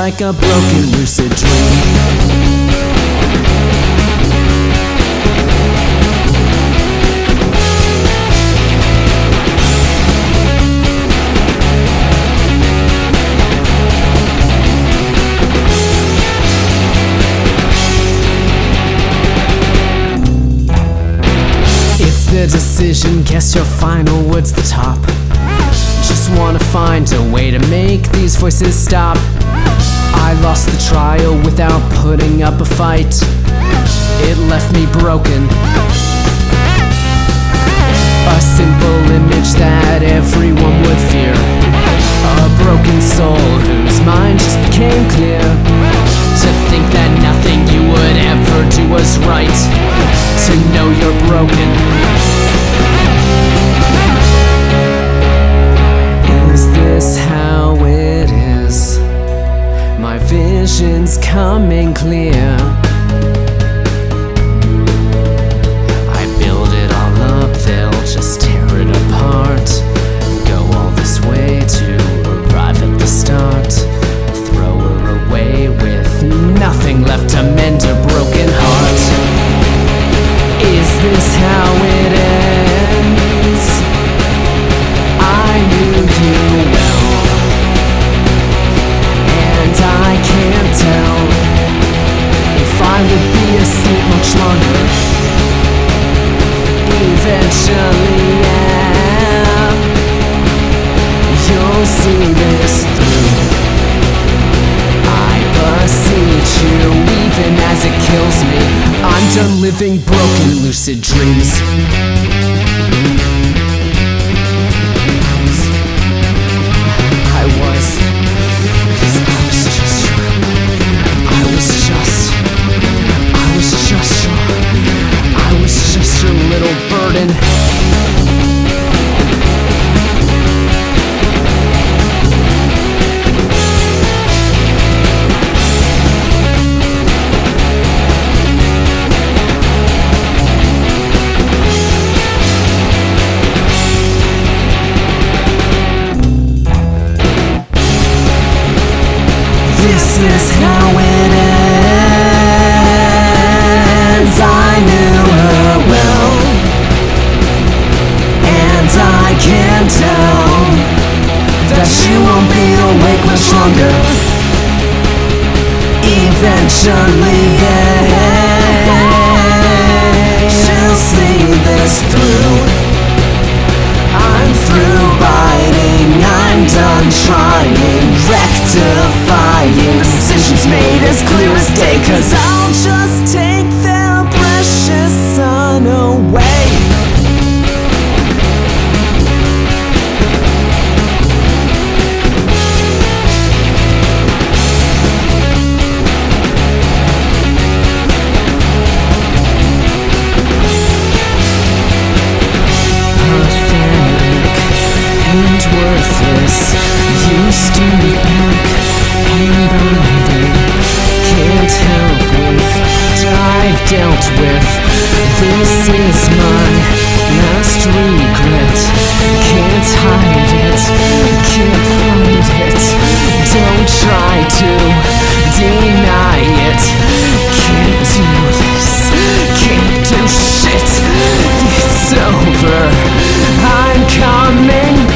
like a broken lucid dream. The decision, guess your final word's the top. Just wanna find a way to make these voices stop. I lost the trial without putting up a fight. It left me broken. A simple image that everyone would fear. A broken soul whose mind just became clear. To think that nothing you would ever do was right. To know you're broken. Is this how it is? My vision's coming clear. I build it all up, they'll just tear it apart. Go all this way to arrive at the start. Throw her away with nothing left to mend a broken heart. Is this how it ends? I knew you well, and I can't tell if I would be asleep much longer. Eventually, yeah, you'll see this through. I beseech you, even as it kills me, I'm done living broken lucid dreams. I was just your little burden. This is how it ends. I knew her well, and I can tell that she won't be awake much longer. Eventually, yeah, she'll see this through. I'm through biting, I'm done trying, rectifying. Decisions made as clear as day, 'cause I'll just take their precious sun away. And worthless, used to be back and believing. Can't help with what I've dealt with. This is my last dream.